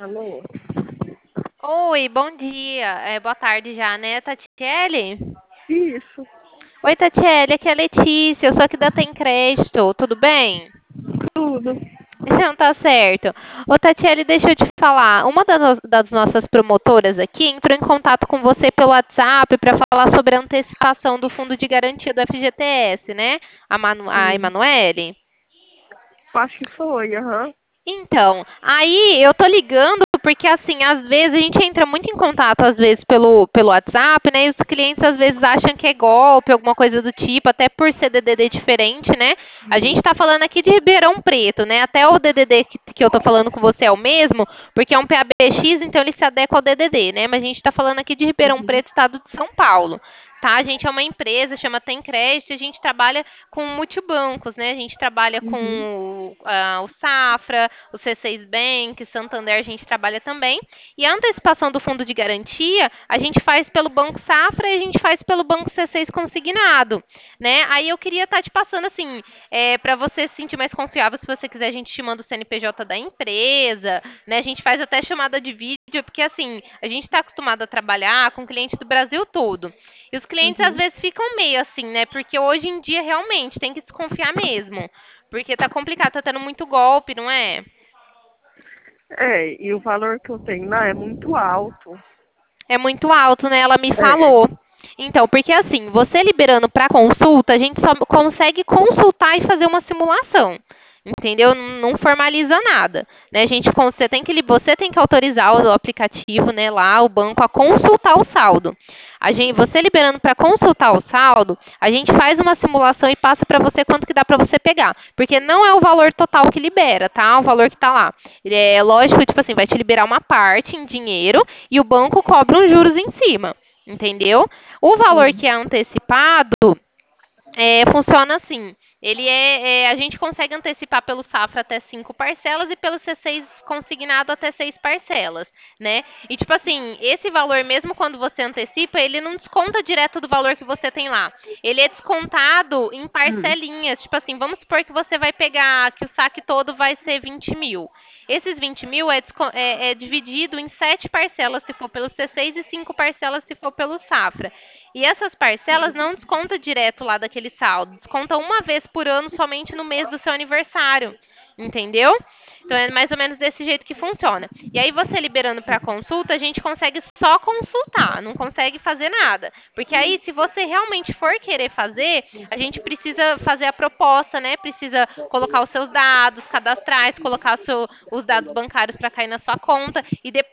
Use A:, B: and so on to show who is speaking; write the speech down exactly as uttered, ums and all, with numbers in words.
A: Alô?
B: Oi, bom dia. É, boa tarde já, né, Tatiele?
A: Isso,
B: Oi, Tatiele, aqui é a Letícia, eu sou aqui da Tem Crédito, tudo bem?
A: tudo.
B: Não, tá certo. Ô, Tatiele, deixa eu te falar. Uma das, das nossas promotoras aqui entrou em contato com você pelo WhatsApp para falar sobre a antecipação do Fundo de Garantia do F G T S, né? A, Manu, a
A: Sim.
B: Emanuele?
A: Acho que foi, aham.
B: Então, aí eu tô ligando porque assim, às vezes a gente entra muito em contato às vezes pelo pelo WhatsApp, né? E os clientes às vezes acham que é golpe, alguma coisa do tipo, até por ser D D D diferente, né? A gente
A: Sim.
B: tá falando aqui de Ribeirão Preto, né? Até o D D D que, que eu tô falando com você é o mesmo, porque é um P A B X, então ele se adequa ao D D D, né? Mas a gente tá falando aqui de Ribeirão
A: Uhum.
B: Preto, estado de São Paulo. Tá, a gente é uma empresa, chama Tem Crédito, e a gente trabalha com multibancos, né? A gente trabalha
A: Uhum.
B: com ah, o Safra, o C seis Bank, Santander, a gente trabalha também. E a antecipação do fundo de garantia, a gente faz pelo Banco Safra e a gente faz pelo Banco C seis Consignado, né? Aí eu queria estar te passando assim, é, para você se sentir mais confiável, se você quiser, a gente te manda o C N P J da empresa, né? A gente faz até chamada de vídeo, porque assim, a gente está acostumado a trabalhar com clientes do Brasil todo. E os clientes às
A: Uhum.
B: vezes ficam meio assim, né? Porque hoje em dia realmente tem que desconfiar mesmo. Porque tá complicado, tá tendo muito golpe, não é?
A: É, e o valor que eu tenho lá é muito alto.
B: É muito alto, né? Ela me
A: É.
B: falou. Então, porque assim, você liberando para consulta, a gente só consegue consultar e fazer uma simulação. Entendeu? Não não formaliza nada, né? A gente con- você tem que li- você tem que autorizar o aplicativo, né, lá o banco a consultar o saldo. A gente, você liberando para consultar o saldo, a gente faz uma simulação e passa para você quanto que dá para você pegar, porque não é o valor total que libera, tá? O valor que está lá. Ele é lógico, tipo assim, vai te liberar uma parte em dinheiro e o banco cobra uns juros em cima, entendeu? O valor
A: Sim.
B: que é antecipado é, funciona assim. Ele é, é, a gente consegue antecipar pelo Safra até cinco parcelas e pelo C seis consignado até seis parcelas, né? E tipo assim, esse valor mesmo quando você antecipa, ele não desconta direto do valor que você tem lá. Ele é descontado em
A: Hum.
B: parcelinhas. Tipo assim, vamos supor que você vai pegar, que o saque todo vai ser vinte mil. Esses vinte mil é, desco- é- é dividido em sete parcelas se for pelo C seis e cinco parcelas se for pelo Safra. E essas parcelas não desconta direto lá daquele saldo, desconta uma vez por ano somente no mês do seu aniversário. Entendeu? Então é mais ou menos desse jeito que funciona. E aí você liberando para consulta, a gente consegue só consultar, não consegue fazer nada. Porque aí se você realmente for querer fazer, a gente precisa fazer a proposta, né? Precisa colocar os seus dados cadastrais, colocar o seu- os dados bancários para cair na sua conta e depois